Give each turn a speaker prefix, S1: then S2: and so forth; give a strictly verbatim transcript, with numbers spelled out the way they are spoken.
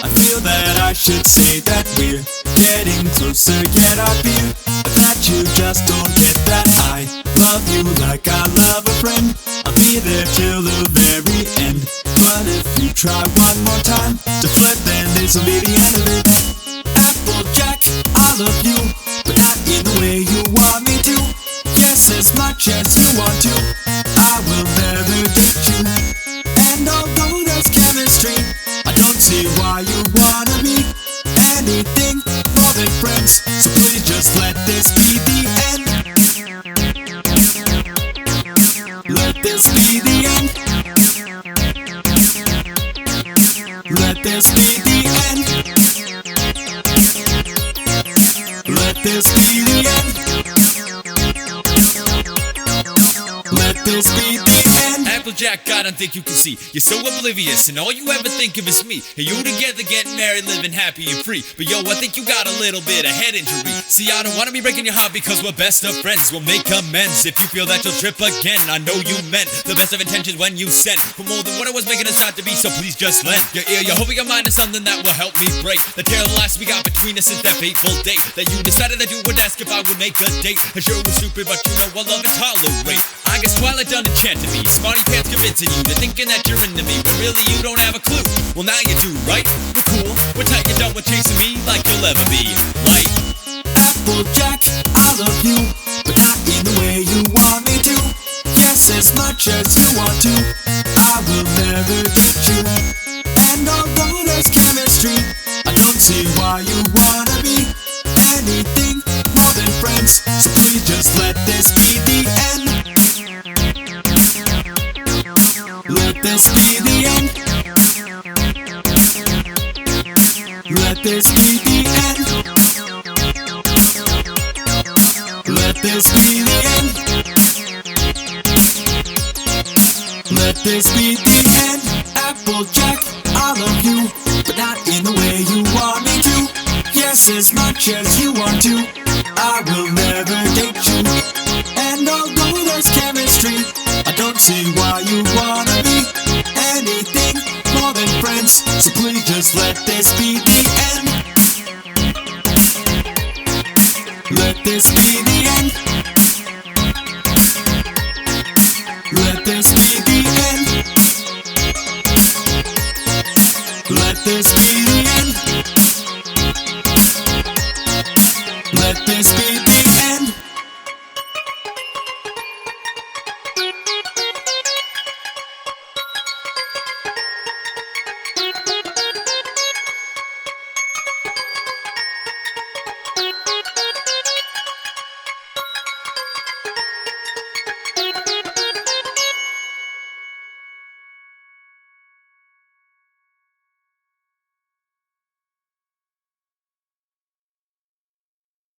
S1: I feel that I should say that we're getting closer, yet I fear that you just don't get that I love you like I love a friend. I'll be there till the very end. But if you try one more time to flirt, then this'll be the end of it. Applejack, I love you, but not in the way you want me to. Yes, as much as you want to, I will never date you. And although there's chemistry, I don't see why you wanna be anything more than friends. So please just let this be the end. Let this be the end. Let this be the end. Let this be the end. Let this be the end.
S2: Applejack, I don't think you can see. You're so oblivious, and all you ever think of is me. And you together getting married, living happy and free. But yo, I think you got a little bit of head injury. See, I don't wanna be breaking your heart because we're best of friends. We'll make amends if you feel that you'll trip again. I know you meant the best of intentions when you sent for more than what I was making us out to be. So please just lend your ear, your hope, your mind to something that will help me break the tear of the last we got between us since that fateful date that you decided that you would ask if I would make a date. And sure it was stupid, but you know I love and tolerate. I guess Twilight done enchanted me. Smarty pants convincing you. They're thinking that you're into me, but really you don't have a clue. Well, now you do, right? We're cool. We're tight. You're done with chasing me like you'll ever be. Light.
S1: Applejack, I love you, but not in the way you want me to. Yes, as much as you want to, I will never date you. And although there's chemistry, I don't see why you wanna be anything more than friends. So please just let this be the end. Let this be the end. Let this be the end. Let this be the end. Let this be the end. Applejack, I love you, but not in the way you want me to. Yes, as much as you want to, I will never date you. And although there's chemistry, I don't see why you wanna be anything more than friends. So please just let this be the end. Let this be the end.